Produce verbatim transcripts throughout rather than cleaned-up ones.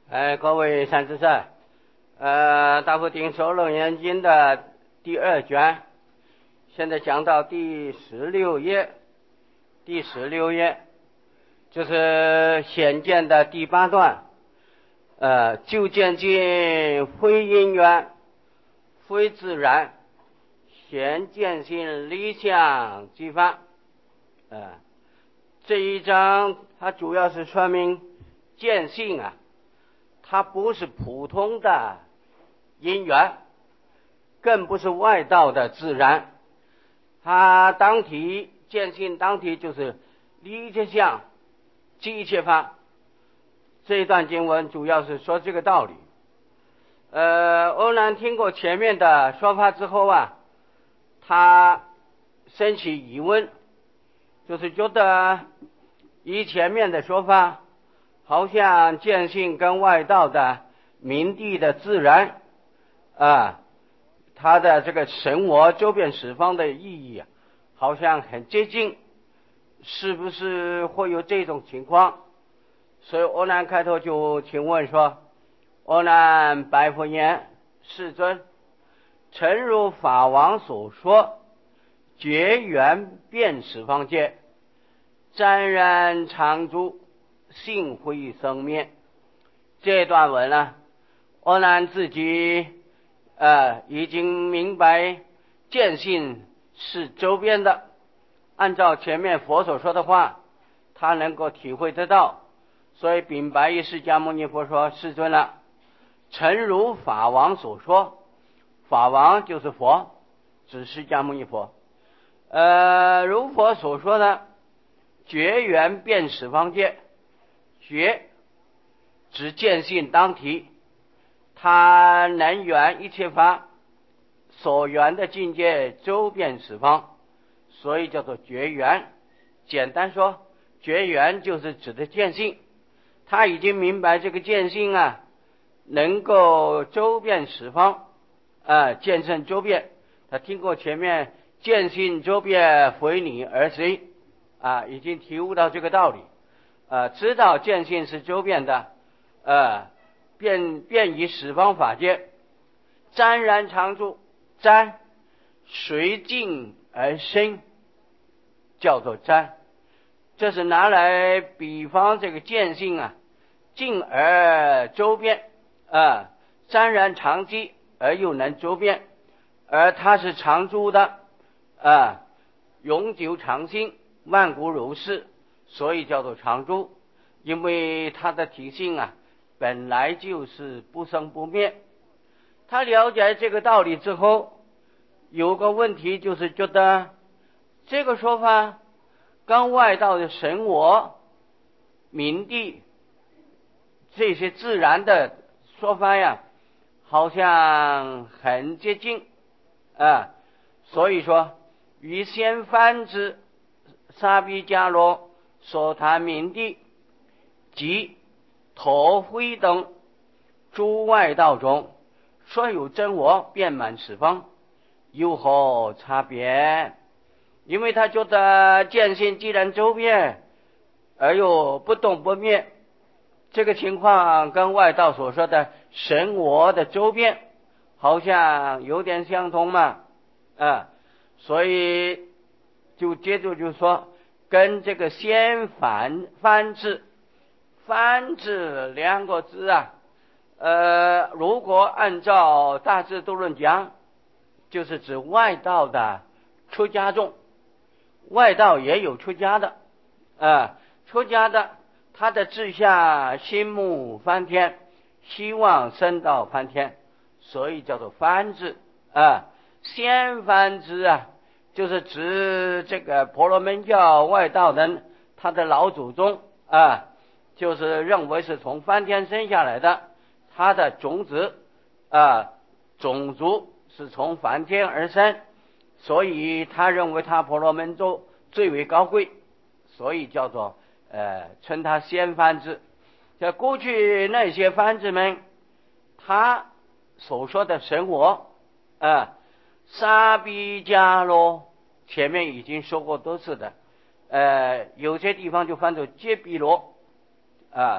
哎，各位善知识，呃，大佛顶首楞严经的第二卷，现在讲到第十六页，第十六页就是显见的第八段，呃，就见尽非因缘，非自然，显见性理想即法。呃，这一章它主要是说明见性啊。它不是普通的因缘，更不是外道的自然，它当体见性当体就是理一切相即一切法。这一段经文主要是说这个道理。呃，欧南听过前面的说法之后啊，他升起疑问，就是觉得以前面的说法好像见性跟外道的明地的自然啊，它的这个神我周边十方的意义啊，好像很接近，是不是会有这种情况？所以阿难开头就请问说：阿难白佛言，世尊，诚如法王所说，觉缘遍十方界，沾染常住，性非生灭。这段文呢，阿难自己呃已经明白见性是周边的，按照前面佛所说的话，他能够体会得到，所以禀白于释迦牟尼佛说：世尊了，诚如法王所说，法王就是佛，指释迦牟尼佛。呃，如佛所说的，觉缘遍十方界，觉指见性当体，它能缘一切法所缘的境界周遍十方，所以叫做觉缘。简单说，觉缘就是指的见性，他已经明白这个见性啊，能够周遍十方，啊，见证周遍。他听过前面见性周遍，非你而随，啊，已经体悟到这个道理，啊，知道见性是周遍的，呃，遍遍于十方法界，沾染常住，沾随境而生，叫做沾。这是拿来比方这个见性啊，静而周遍，啊，沾染常寂而又能周遍，而它是常住的，啊，永久常新，万古如是，所以叫做常住。因为它的体性啊，本来就是不生不灭。他了解这个道理之后，有个问题就是觉得这个说法跟外道的神我、明地这些自然的说法呀，好像很接近啊。所以说，于先翻之沙比迦罗所谈明地及陀灰等诸外道中，说有真我遍满十方，有何差别？因为他觉得见性既然周遍而又不动不灭，这个情况跟外道所说的神我的周遍好像有点相同嘛，啊，所以就接着就说跟这个先翻翻字翻字两个字啊，呃，如果按照大智度论讲，就是指外道的出家众，外道也有出家的，啊，出家的他的志向心目翻天，希望升到梵天，所以叫做梵志啊。先梵志啊，就是指这个婆罗门教外道人，他的老祖宗啊，就是认为是从梵天生下来的，他的种子啊，种族是从梵天而生，所以他认为他婆罗门州最为高贵，所以叫做呃称他先梵志。在过去那些梵志们，他所说的神我啊，沙比迦罗前面已经说过多次的，呃，有些地方就翻作揭毗罗啊，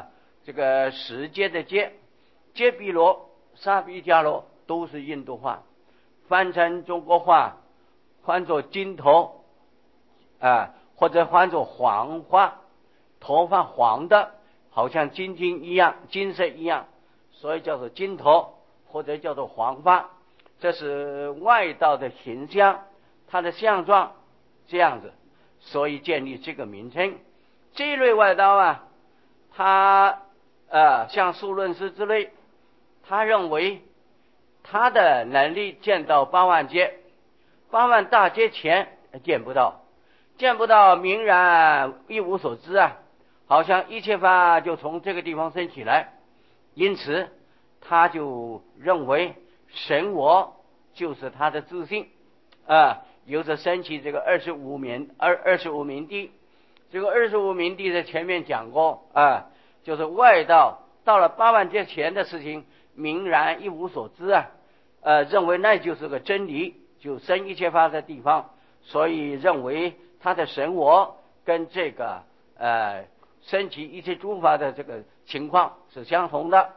这个石阶的阶，揭毗罗、沙毗迦罗都是印度话，翻成中国话换作金头啊，或者换作黄花，头发黄的好像金金一样，金色一样，所以叫做金头或者叫做黄发。这是外道的形象，它的相状这样子，所以建立这个名称。这一类外道啊，他呃像数论师之类，他认为他的能力见到八万劫，八万大劫前见不到，见不到明然一无所知啊，好像一切法就从这个地方生起来，因此他就认为神我就是他的自性啊，由着升起这个二十五名二二十五名地。这个二十五名地在前面讲过啊，就是外道到了八万劫前的事情明然一无所知啊，呃，认为那就是个真理，就生一切法的地方，所以认为他的神我跟这个呃升起一切诸法的这个情况是相同的。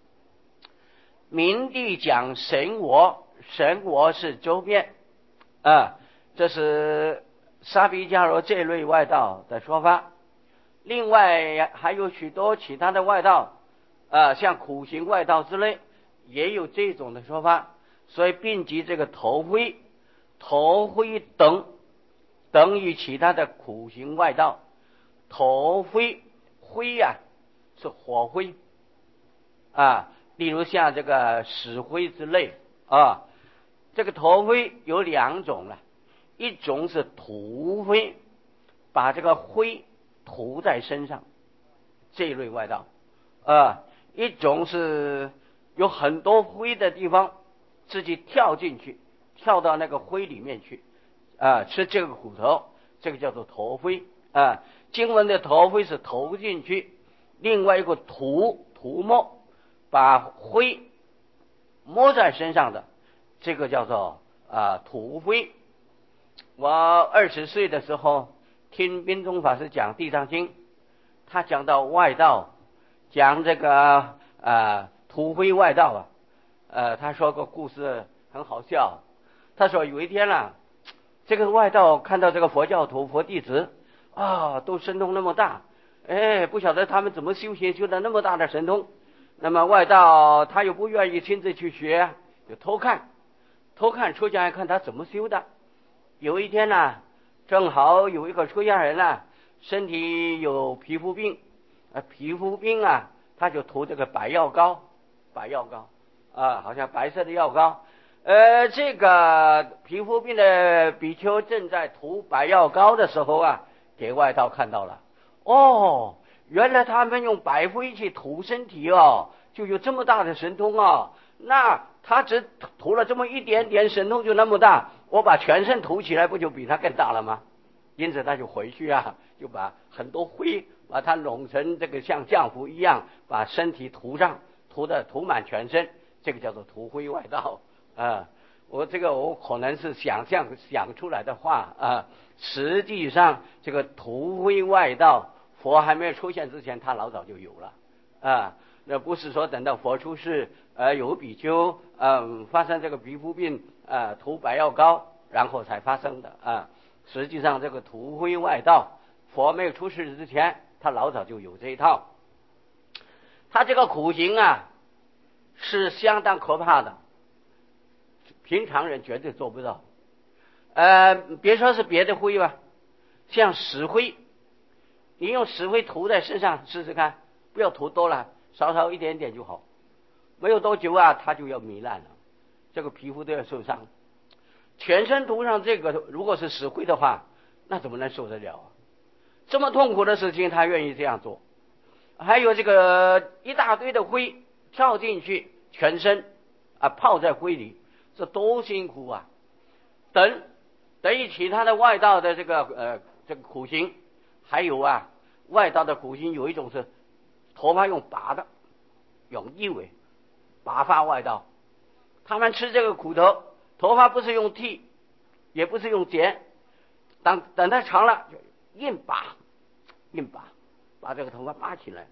明地讲神我，神我是周边啊，这是沙毗迦罗这类外道的说法。另外还有许多其他的外道啊，像苦行外道之类也有这种的说法，所以并及这个头灰，头灰等等于其他的苦行外道。头灰灰呀、啊、是火灰啊，例如像这个石灰之类啊。这个头灰有两种了，一种是涂灰，把这个灰涂在身上，这一类外道啊；一种是有很多灰的地方，自己跳进去，跳到那个灰里面去啊，吃这个苦头，这个叫做投灰啊。经文的投灰是投进去，另外一个涂涂抹，把灰摸在身上的，这个叫做啊涂灰。我二十岁的时候听宾中法师讲地藏经，他讲到外道，讲这个啊涂灰外道啊，呃他说个故事很好笑。他说有一天啦、啊，这个外道看到这个佛教徒佛弟子啊都神通那么大，哎，不晓得他们怎么修行修的那么大的神通。那么外道他又不愿意亲自去学，就偷看偷看出家人看他怎么修的。有一天呢、啊，正好有一个出家人呢、啊，身体有皮肤病，啊，皮肤病啊，他就涂这个白药膏，白药膏啊，好像白色的药膏。呃，这个皮肤病的比丘正在涂白药膏的时候啊，给外道看到了。哦，原来他们用白灰去涂身体哦，就有这么大的神通哦。那他只涂了这么一点点，神通就那么大，我把全身涂起来，不就比他更大了吗？因此他就回去啊，就把很多灰把它弄成这个像浆糊一样，把身体涂上，涂的涂满全身，这个叫做涂灰外道啊。我这个我可能是想象想出来的话啊，实际上这个涂灰外道，佛还没有出现之前，他老早就有了啊。那不是说等到佛出世，呃，有比丘嗯、呃、发生这个皮肤病，呃，涂白药膏，然后才发生的啊。实际上这个涂灰外道，佛没有出世之前，他老早就有这一套。他这个苦行啊，是相当可怕的，平常人绝对做不到。呃，别说是别的灰吧，像石灰，你用石灰涂在身上试试看，不要涂多了，稍稍一点点就好。没有多久啊，它就要糜烂了，这个皮肤都要受伤。全身涂上这个，如果是石灰的话，那怎么能受得了啊？这么痛苦的事情，他愿意这样做。还有这个一大堆的灰跳进去，全身啊泡在灰里，这多辛苦啊！等等于其他的外道的这个呃这个苦行，还有啊外道的苦行有一种是头发用拔的，用一尾拔发外道，他们吃这个苦头，头发不是用剃，也不是用剪，等等它长了就硬拔硬拔，把这个头发拔起来。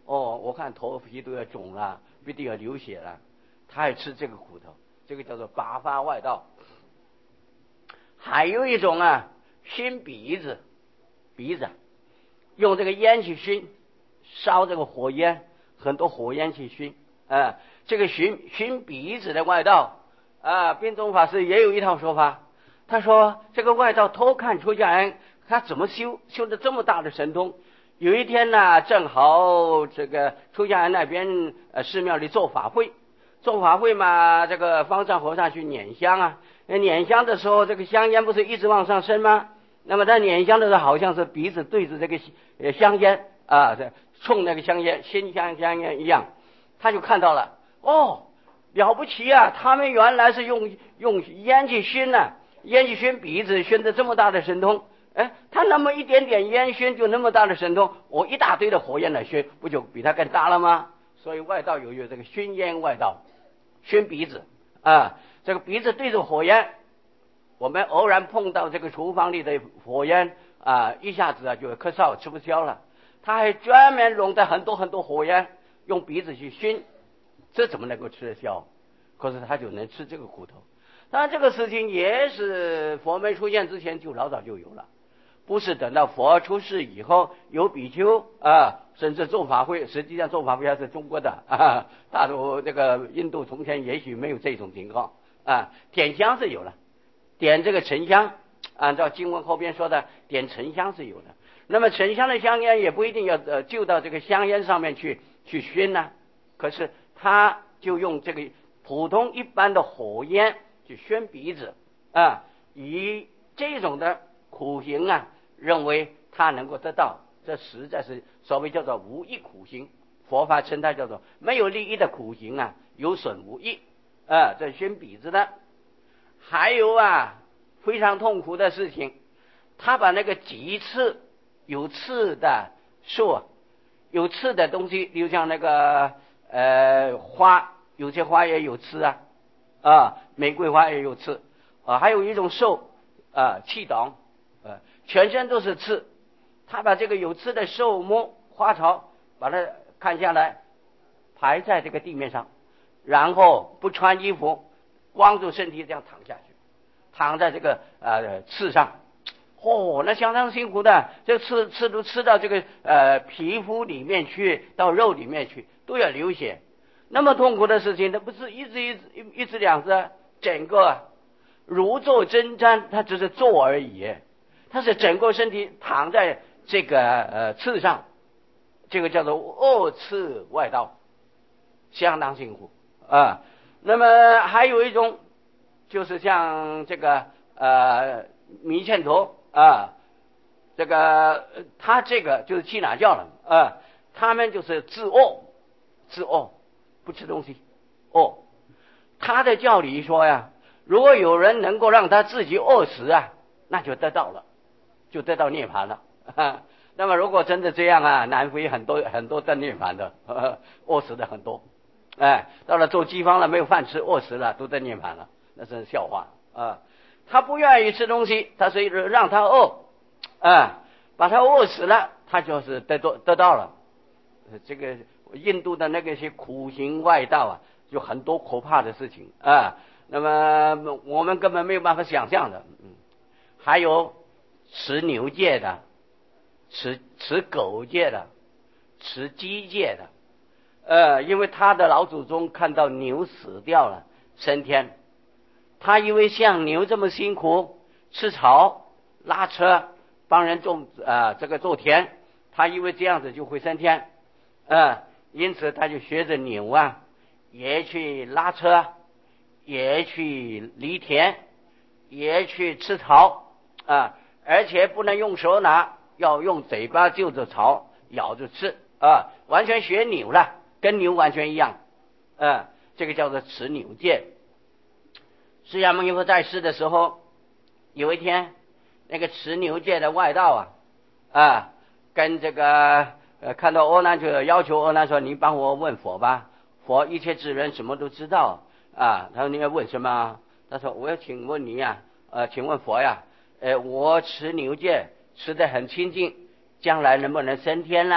哦，我看头皮都要肿了，必定要流血了。他还吃这个苦头，这个叫做拔发外道。还有一种啊，熏鼻子，鼻子用这个烟去熏，烧这个火焰，很多火焰去熏啊。这个熏熏鼻子的外道啊，辩宗法师也有一套说法。他说这个外道偷看出家人，他怎么修修的这么大的神通？有一天呢，正好这个出家人那边呃寺庙里做法会，做法会嘛，这个方丈和尚去捻香啊，捻香的时候，这个香烟不是一直往上升吗？那么他捻香的时候，好像是鼻子对着这个呃香烟啊，冲那个香烟，新香香烟一样，他就看到了，哦，了不起啊！他们原来是用用烟去熏呢、啊，烟去熏鼻子，熏的这么大的神通。哎，他那么一点点烟熏就那么大的神通，我一大堆的火焰来熏，不就比他更大了吗？所以外道有有这个熏烟外道，熏鼻子啊，这个鼻子对着火焰，我们偶然碰到这个厨房里的火焰啊，一下子啊就咳嗽吃不消了。他还专门弄的很多很多火焰，用鼻子去熏，这怎么能够吃得消？可是他就能吃这个苦头。当然，这个事情也是佛没出现之前就老早就有了。不是等到佛出世以后有比丘啊，甚至做法会，实际上做法会还是中国的啊，大陆这个印度从前也许没有这种情况啊。点香是有了，点这个沉香，按照经文后边说的，点沉香是有的。那么沉香的香烟也不一定要呃就到这个香烟上面去去熏呢、啊，可是他就用这个普通一般的火焰去熏鼻子啊，以这种的苦行啊，认为他能够得到，这实在是所谓叫做无益苦行。佛法称它叫做没有利益的苦行啊，有损无益啊。这熏鼻子的，还有啊非常痛苦的事情，他把那个棘刺有刺的树，有刺的东西，就像那个呃花，有些花也有刺啊，啊玫瑰花也有刺啊，还有一种兽啊气党。呃，全身都是刺，他把这个有刺的树木花草把它砍下来，排在这个地面上，然后不穿衣服，光着身体这样躺下去，躺在这个呃刺上，哦，那相当辛苦的，这个刺刺都刺到这个呃皮肤里面去，到肉里面去，都要流血。那么痛苦的事情，它不是一次一次一次两次，整个如坐针毡，它只是坐而已。他是整个身体躺在这个呃刺上，这个叫做恶刺外道，相当辛苦啊。那么还有一种，就是像这个呃弥欠陀啊，这个他这个就是耆那教了啊，他们就是自饿，自饿不吃东西饿。他的教理说呀，如果有人能够让他自己饿死啊，那就得到了。就得到涅槃了、啊。那么如果真的这样啊，南非很多很多得涅槃的，呵呵饿死的很多。哎，到了做饥荒了，没有饭吃，饿死了，都得涅槃了，那是笑话啊。他不愿意吃东西，他所以让他饿，啊，把他饿死了，他就是得到得到了。这个印度的那个些苦行外道啊，有很多可怕的事情啊。那么我们根本没有办法想象的。嗯，还有。持牛戒的，持持狗戒的，持鸡戒的，呃，因为他的老祖宗看到牛死掉了，升天，他因为像牛这么辛苦，吃草、拉车、帮人种啊、呃、这个种田，他因为这样子就会升天，呃，因此他就学着牛啊，也去拉车，也去犁田，也去吃草啊。而且不能用手拿，要用嘴巴就着草咬着吃啊，完全学牛了，跟牛完全一样，啊，这个叫做持牛戒。释迦牟尼佛在世的时候，有一天，那个持牛戒的外道啊，啊，跟这个呃看到阿难就要求阿难说：“你帮我问佛吧，佛一切智人什么都知道啊。”他说：“你要问什么？”他说：“我要请问你呀、啊，呃，请问佛呀。”呃，我持牛戒持得很清净，将来能不能升天啦？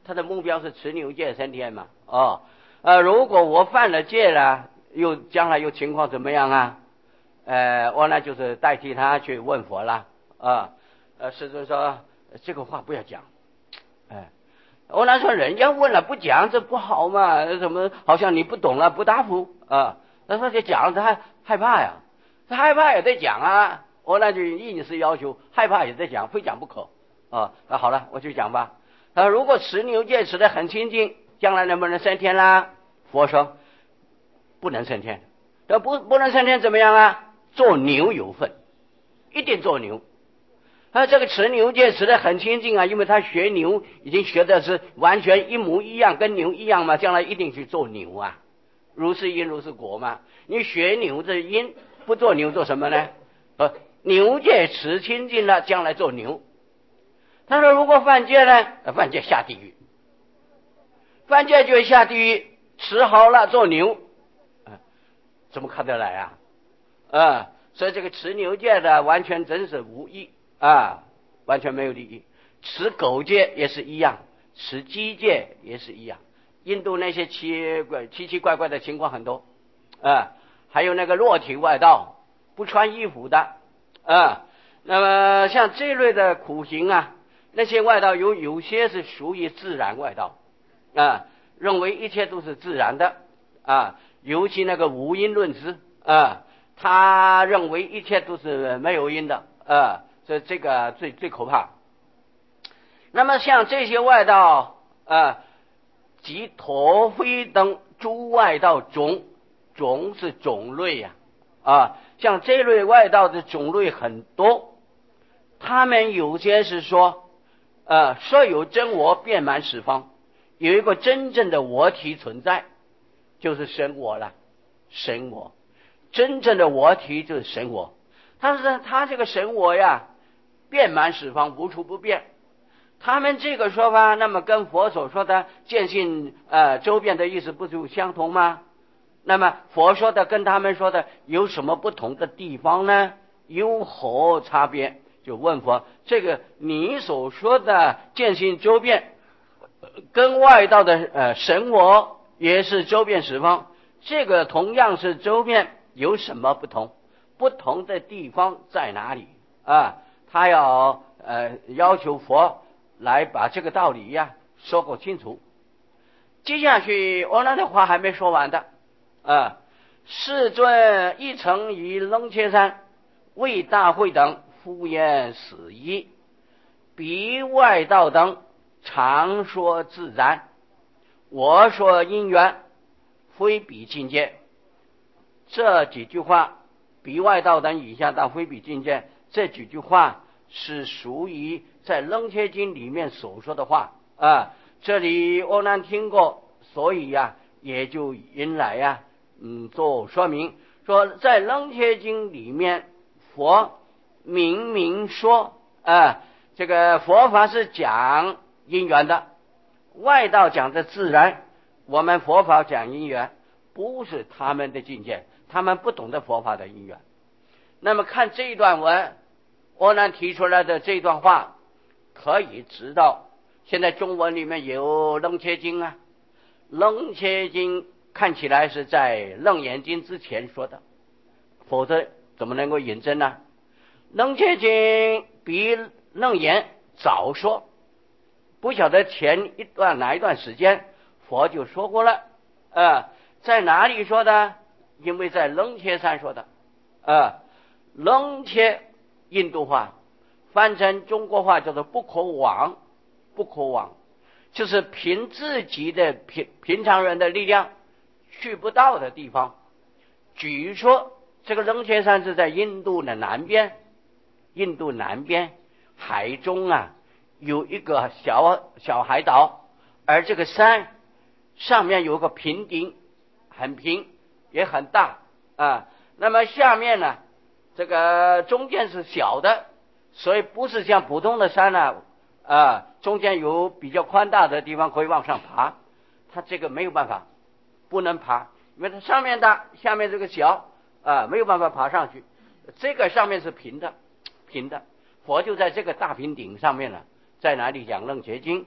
他的目标是持牛戒三天嘛。哦，呃，如果我犯了戒了，又将来又情况怎么样啊？呃，我呢就是代替他去问佛了啊。呃，师尊说这个话不要讲。哎，我呢说人家问了不讲，这不好嘛？怎么好像你不懂了不答复啊？他说就讲，他害怕呀，他害怕也得讲啊。我那就硬是要求害怕也得讲，非讲不可啊。那好了，我就讲吧。他说如果持牛戒持得很清净，将来能不能升天啦？佛说不能升天。那不不能升天怎么样啊？做牛有份，一定做牛。他这个持牛戒持得很清净啊，因为他学牛已经学的是完全一模一样，跟牛一样嘛，将来一定去做牛啊。如是因如是果嘛。你学牛这因，不做牛做什么呢？呃，牛戒持清净了，将来做牛。他说如果犯戒呢？犯戒下地狱，犯戒就下地狱，持好了做牛，啊，怎么看得来啊？啊，所以这个持牛戒的完全真是无益啊，完全没有利益。持狗戒也是一样，持鸡戒也是一样。印度那些奇怪奇奇怪怪的情况很多啊，还有那个裸体外道，不穿衣服的啊。那么像这类的苦行啊，那些外道有有些是属于自然外道啊，认为一切都是自然的啊，尤其那个无因论师啊，他认为一切都是没有因的啊，所以这个最最可怕。那么像这些外道啊，及陀非等诸外道种，种是种类呀 啊, 啊，像这类外道的种类很多，他们有些是说，呃，说有真我遍满十方，有一个真正的我体存在，就是神我了，神我，真正的我体就是神我。他说他这个神我呀，遍满十方，无处不遍。他们这个说法，那么跟佛所说的见性呃周遍的意思不就相同吗？那么佛说的跟他们说的有什么不同的地方呢？有何差别？就问佛，这个你所说的见性周遍，跟外道的呃神我也是周遍十方，这个同样是周遍，有什么不同？不同的地方在哪里啊？他要呃要求佛来把这个道理呀说个清楚。接下去阿难的话还没说完的啊，世尊一曾于楞伽山为大会等敷言死义，彼外道等常说自然，我说因缘，非彼境界。这几句话，彼外道等以下到非彼境界，这几句话是属于在楞伽经里面所说的话啊。这里阿难听过，所以呀、啊，也就引来呀、啊，嗯，做说明，说在楞伽经里面，佛明明说啊，这个佛法是讲因缘的，外道讲的自然，我们佛法讲因缘，不是他们的境界，他们不懂得佛法的因缘。那么看这一段文，阿难提出来的这段话，可以知道，现在中文里面有楞伽经啊，楞伽经看起来是在楞严经之前说的，否则怎么能够引证呢？楞伽经比楞严早说，不晓得前一段哪一段时间佛就说过了啊，在哪里说的？因为在楞伽山说的啊。楞伽印度话翻成中国话叫做不可往，不可往就是凭自己的平平常人的力量去不到的地方。据说这个楞伽山是在印度的南边，印度南边海中啊有一个小小海岛，而这个山上面有个平顶，很平也很大啊。那么下面呢，这个中间是小的，所以不是像普通的山呢啊，中间有比较宽大的地方可以往上爬，它这个没有办法，不能爬，因为它上面大，下面这个小啊，没有办法爬上去。这个上面是平的，平的，佛就在这个大平顶上面了，在哪里讲楞伽经？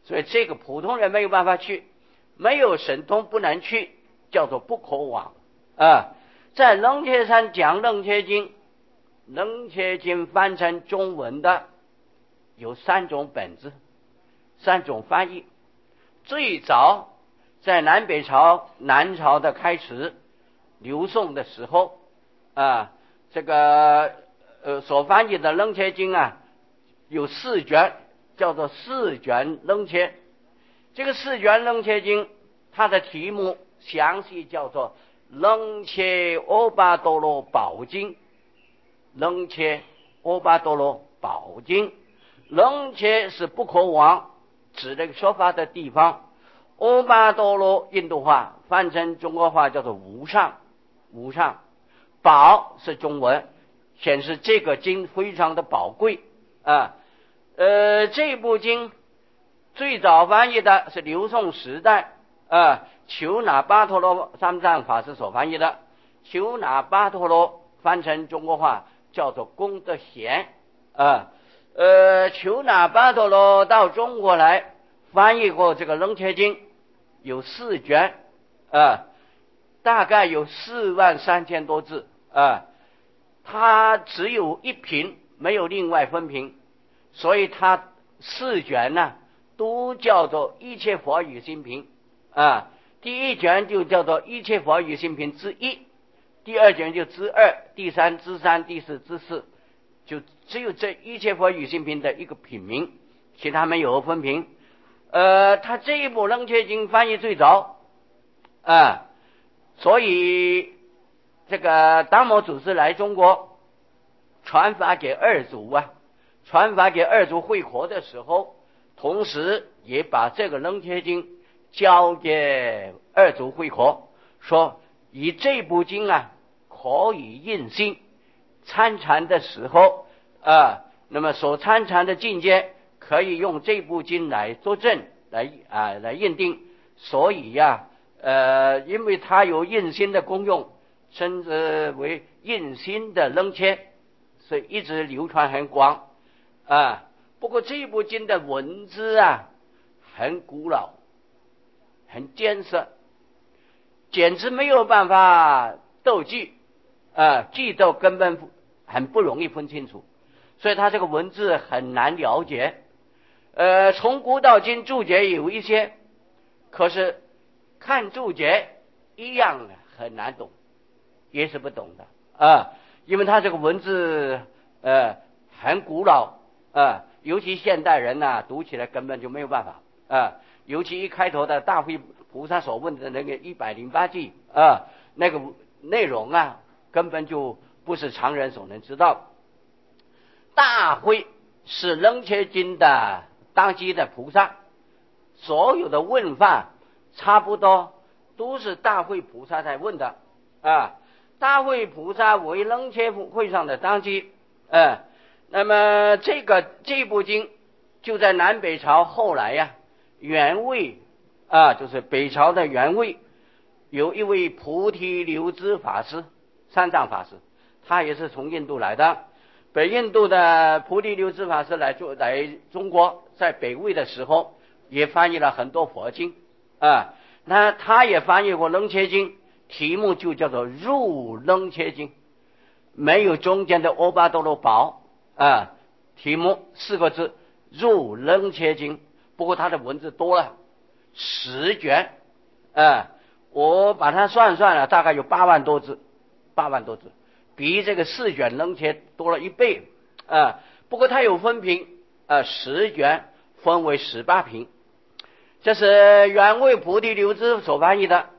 所以这个普通人没有办法去，没有神通不能去，叫做不可往啊。在楞伽山讲楞伽经，楞伽经翻成中文的有三种本子，三种翻译。最早在南北朝南朝的开始刘宋的时候啊，这个呃所翻译的楞伽经啊有四卷，叫做四卷楞伽。这个四卷楞伽经它的题目详细叫做楞伽阿跋多罗宝经，楞伽阿跋多罗宝经。楞伽是不可往，指这个说法的地方。阿跋多罗印度话翻成中国话叫做无上，无上。宝是中文，显示这个经非常的宝贵啊。呃，这部经最早翻译的是刘宋时代啊，求那巴陀罗三藏法师所翻译的。求那巴陀罗翻成中国话叫做功德贤啊。呃，求那巴陀罗到中国来翻译过这个楞伽经，有四卷啊，大概有四万三千多字啊。它只有一品，没有另外分品，所以它四卷呢都叫做一切佛语心品啊。第一卷就叫做一切佛语心品之一，第二卷就之二，第三之三，第四之四，就只有这一切佛语心品的一个品名，其他没有分品。呃，他这一部楞伽经翻译最早啊，所以这个达摩祖师来中国传法给二祖啊，传法给二祖慧可的时候，同时也把这个楞伽经交给二祖慧可，说以这部经啊可以印心，参禅的时候啊，那么所参禅的境界可以用这部经来作证，来啊来认定。所以呀、啊，呃，因为它有印心的功用，称之为印心的楞伽，所以一直流传很广啊。不过这部经的文字啊很古老，很艰涩，简直没有办法斗记啊，记都根本很不容易分清楚，所以它这个文字很难了解。呃，从古到今注解有一些，可是看注解一样很难懂，也是不懂的啊，因为它这个文字呃很古老啊，尤其现代人呢、啊、读起来根本就没有办法啊，尤其一开头的大慧菩萨所问的那个一百零八计啊，那个内容啊根本就不是常人所能知道。大慧是楞伽经的当机的菩萨，所有的问法差不多都是大慧菩萨在问的啊。大慧菩萨为楞伽会上的当机，呃，那么这个这部经就在南北朝后来呀、啊，元魏啊，就是北朝的元魏，有一位菩提流支法师，三藏法师，他也是从印度来的。北印度的菩提流支法师来做来中国，在北魏的时候也翻译了很多佛经啊。那他也翻译过楞伽经，题目就叫做入楞伽经，没有中间的阿跋多罗宝啊，题目四个字入楞伽经。不过他的文字多了十卷啊，我把它算算了，大概有八万多字，八万多字。比这个四卷楞伽多了一倍啊！不过它有分品啊，十卷分为十八品，这是元魏菩提流支所翻译的。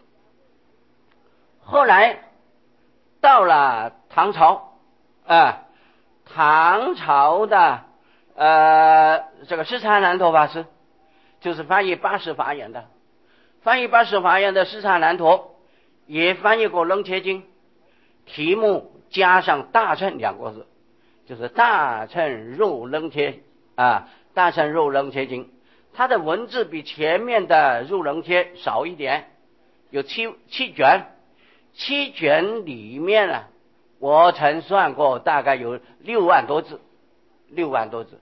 后来到了唐朝啊，唐朝的呃这个释迦难陀法师，就是翻译八十法言的，翻译八十法言的释迦难陀也翻译过楞伽经。题目加上大乘两个字，就是大乘入楞伽啊，大乘入楞伽经。它的文字比前面的入楞伽少一点，有七七卷，七卷里面呢，我曾算过大概有六万多字，六万多字。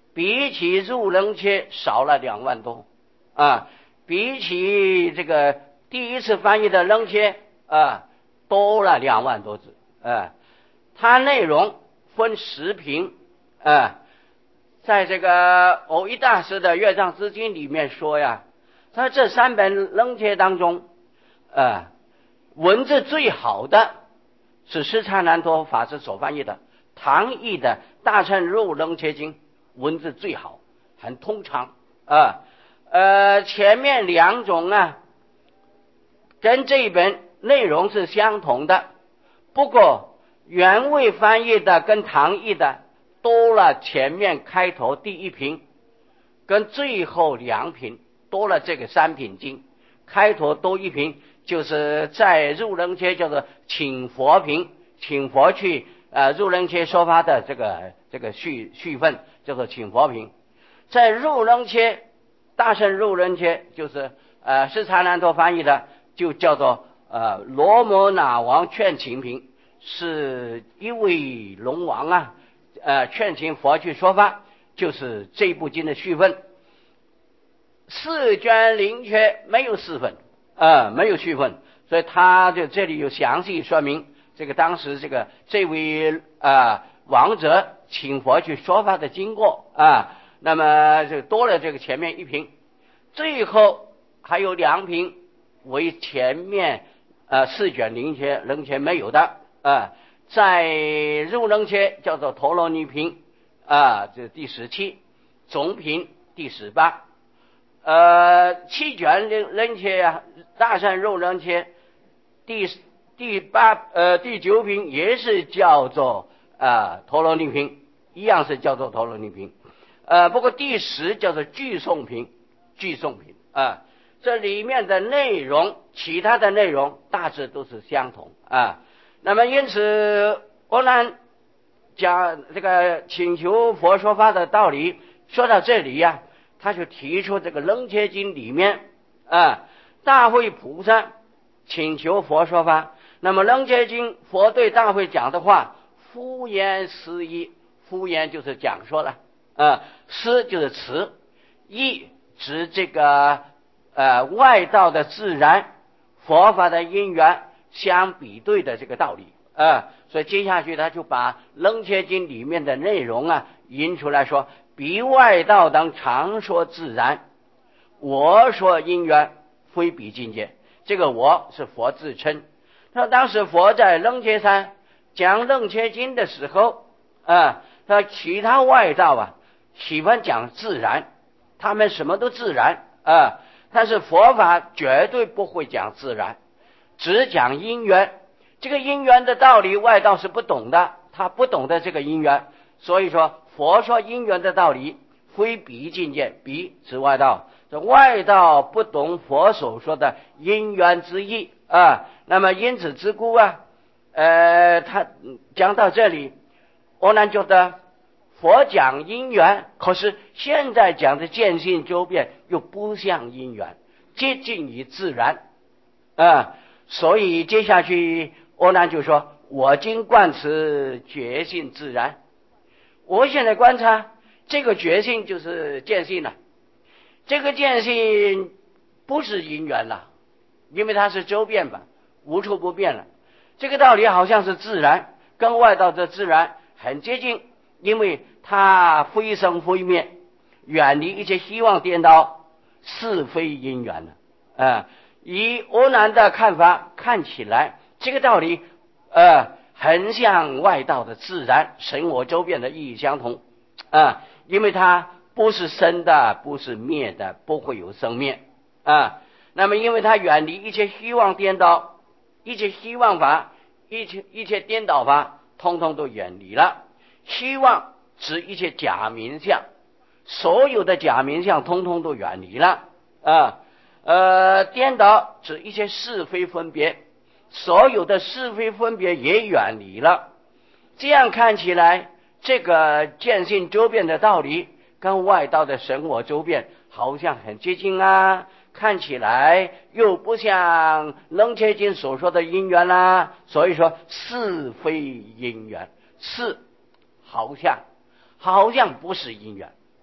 比起入楞伽少了两万多啊，比起这个第一次翻译的楞伽啊多了两万多字啊。它内容分十品啊，在这个藕益大师的《乐藏支经》里面说呀，他这三本楞伽当中啊，文字最好的是释迦难陀法师所翻译的唐译的《大乘入楞伽经》，文字最好，很通畅啊。呃，前面两种啊，跟这一本内容是相同的，不过原味翻译的跟唐译的多了前面开头第一品，跟最后两品多了这个三品经，开头多一品，就是在入楞伽叫做请佛品，请佛去呃入楞伽说法的这个这个序序分叫做请佛品。在入楞伽大乘入楞伽就是呃释迦难陀翻译的，就叫做呃罗摩那王劝请品，是一位龙王啊呃劝请佛去说法，就是这部经的序分。四卷灵缺没有四分呃没有序分，所以他就这里有详细说明这个当时这个这位啊、呃、王者请佛去说法的经过啊。那么就多了这个前面一品，最后还有两品为前面呃四卷灵缺楞伽没有的啊、呃，在入楞伽叫做陀罗尼品啊，这第十七，总品第十八。呃，七卷楞楞伽啊，大乘入楞伽第第八呃第九品也是叫做啊、呃、陀罗尼品，一样是叫做陀罗尼品。呃，不过第十叫做具颂品，具颂品啊，这里面的内容，其他的内容大致都是相同啊。那么因此，阿难讲这个请求佛说法的道理，说到这里呀、啊，他就提出这个楞伽经里面啊，大慧菩萨请求佛说法，那么楞伽经佛对大慧讲的话，敷衍思议，敷衍就是讲说了。啊，思就是词，意指这个呃外道的自然，佛法的因缘相比对的这个道理啊。所以接下去他就把楞伽经里面的内容啊引出来说，彼外道当常说自然，我说因缘，非彼境界。这个我是佛自称。那当时佛在楞伽山讲楞伽经的时候啊，他其他外道啊喜欢讲自然，他们什么都自然啊，但是佛法绝对不会讲自然，只讲因缘。这个因缘的道理外道是不懂的，他不懂得这个因缘，所以说佛说因缘的道理非彼境界，彼指外道，这外道不懂佛所说的因缘之意啊。那么因此之故啊，呃，他讲到这里，阿难觉得佛讲因缘，可是现在讲的见性周遍又不像因缘，接近于自然啊。所以接下去阿难就说，我今观此觉性自然。我现在观察这个觉性就是见性了，这个见性不是因缘了，因为它是周遍吧，无处不变了。这个道理好像是自然，跟外道的自然很接近，因为它非生非灭，远离一切希望颠倒，是非因缘了啊。以阿难的看法看起来，这个道理呃很像外道的自然，神我周遍的意义相同啊，因为它不是生的，不是灭的，不会有生灭啊。那么因为它远离一切虚妄颠倒，一切虚妄法，一切一切颠倒法通通都远离了。虚妄指一切假名相，所有的假名相通通都远离了啊。呃，颠倒指一些是非分别，所有的是非分别也远离了。这样看起来，这个见性周遍的道理跟外道的神我周遍好像很接近啊，看起来又不像楞伽经所说的因缘啦、啊。所以说是非因缘，是好像好像不是因缘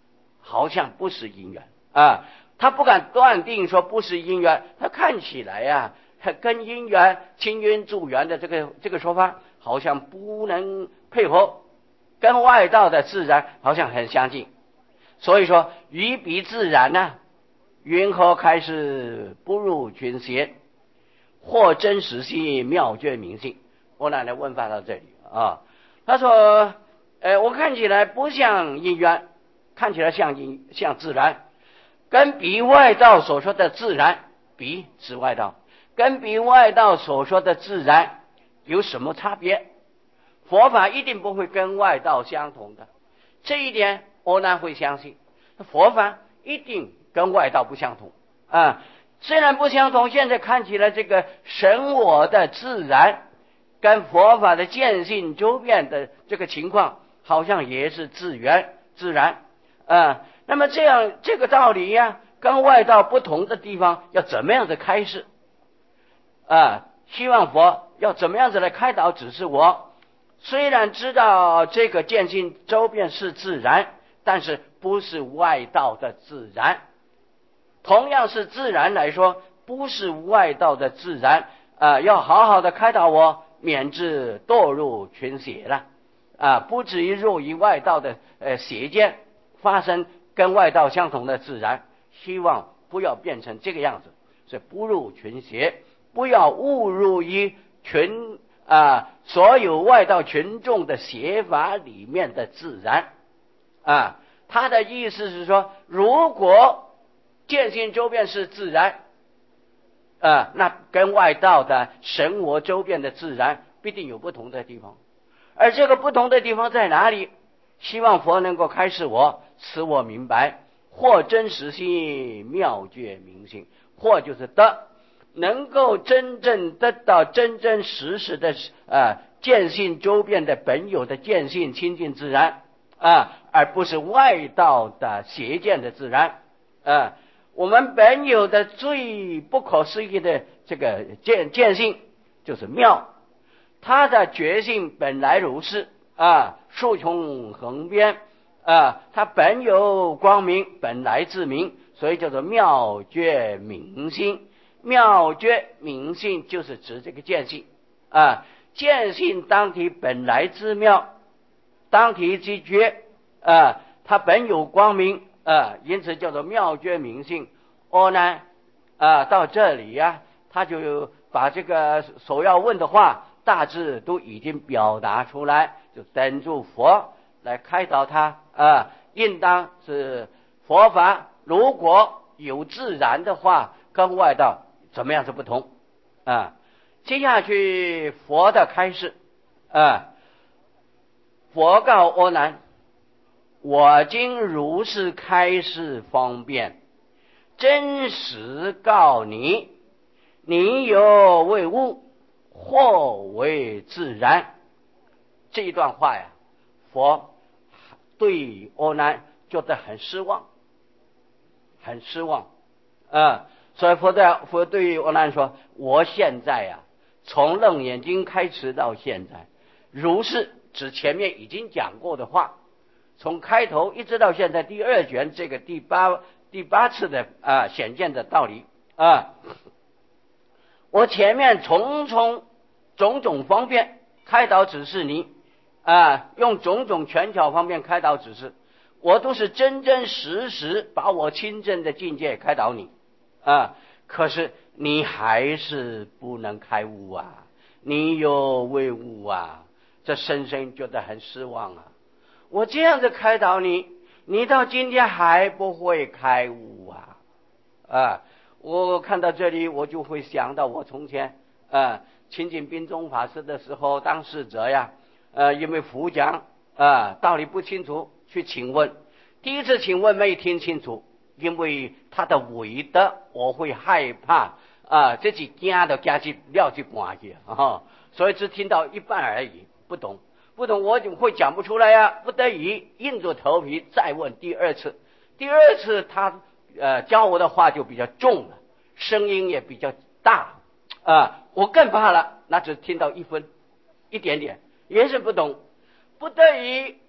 好像不是因缘啊，他不敢断定说不是因缘，他看起来呀、啊，跟因缘亲因助缘的这个这个说法好像不能配合，跟外道的自然好像很相近，所以说于彼自然呢、啊，云何开始不入群邪，或真实性妙觉明性。我奶奶问法到这里啊，他说呃，我看起来不像因缘，看起来像因像自然，跟彼外道所说的自然，彼指外道，跟彼外道所说的自然有什么差别？佛法一定不会跟外道相同的，这一点我呢会相信，佛法一定跟外道不相同啊。虽然不相同，现在看起来这个神我的自然跟佛法的见性周遍的这个情况好像也是自然自然啊。那么这样这个道理呀、啊，跟外道不同的地方要怎么样的开示啊？希望佛要怎么样子来开导指示我。虽然知道这个见性周遍是自然，但是不是外道的自然。同样是自然来说，不是外道的自然啊、呃，要好好的开导我，免致堕入群邪了啊，不至于入于外道的呃邪见，发生跟外道相同的自然。希望不要变成这个样子，所以不入群邪，不要误入于群啊，所有外道群众的邪法里面的自然啊。他的意思是说，如果见性周遍是自然啊，那跟外道的神我周遍的自然必定有不同的地方，而这个不同的地方在哪里？希望佛能够开示我，使我明白，或真实性妙觉明性，或就是得能够真正得到真真实实的啊见性周遍的本有的见性清净自然啊，而不是外道的邪见的自然啊。我们本有的最不可思议的这个见见性就是妙，它的觉性本来如是啊，数穷横边啊，它本有光明，本来自明，所以叫做妙觉明性。妙觉明性就是指这个见性啊，见性当体本来之妙，当体之觉啊，它本有光明啊，因此叫做妙觉明性。我呢啊，到这里呀、啊，他就把这个所要问的话大致都已经表达出来，就等住佛来开导他啊。应当是佛法如果有自然的话，跟外道怎么样是不同啊？接下去佛的开示啊，佛告阿难：我今如是开示方便，真实告你，你有为物，或为自然。这一段话呀，佛对阿难觉得很失望，很失望啊。所以佛在佛对阿难说：我现在呀、啊，从楞严经开始到现在，如是指前面已经讲过的话，从开头一直到现在第二卷这个第八第八次的啊显见的道理啊，我前面重重种种方便开导指示你啊，用种种权巧方便开导指示，我都是真真实实把我亲证的境界开导你啊，可是你还是不能开悟啊，你有为悟啊，这深深觉得很失望啊。我这样子开导你，你到今天还不会开悟啊啊！我看到这里，我就会想到我从前啊亲近宾中法师的时候，当事者呀，呃，因为佛讲啊道理不清楚，去请问，第一次请问没听清楚，因为他的伟德，我会害怕啊，自己惊都惊去撂去半去啊，所以只听到一半而已，不懂。不懂我就会讲不出来呀、啊，不得已硬着头皮再问第二次。第二次他呃教我的话就比较重了，声音也比较大啊，我更怕了，那只听到一分一点点，也是不懂。不得已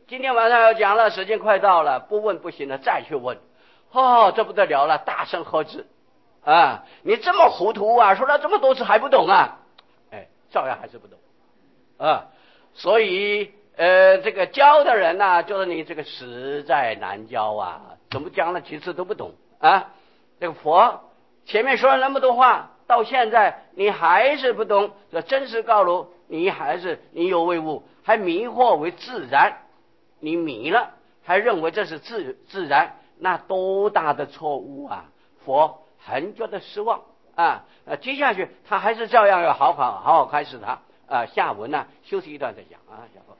今天晚上要讲了，时间快到了，不问不行了，再去问，哦，这不得了了，大声呵斥啊！你这么糊涂啊，说了这么多次还不懂啊？哎，照样还是不懂啊。所以呃，这个教的人呢、啊，就是你这个实在难教啊，怎么讲了几次都不懂啊？这个佛前面说了那么多话，到现在你还是不懂，这真实告诉你还是你有为物，还迷惑为自然，你迷了，还认为这是自自然，那多大的错误啊！佛很觉得失望啊。呃，接下去他还是照样要好好好好开始他啊。下文呢，休息一段再讲啊。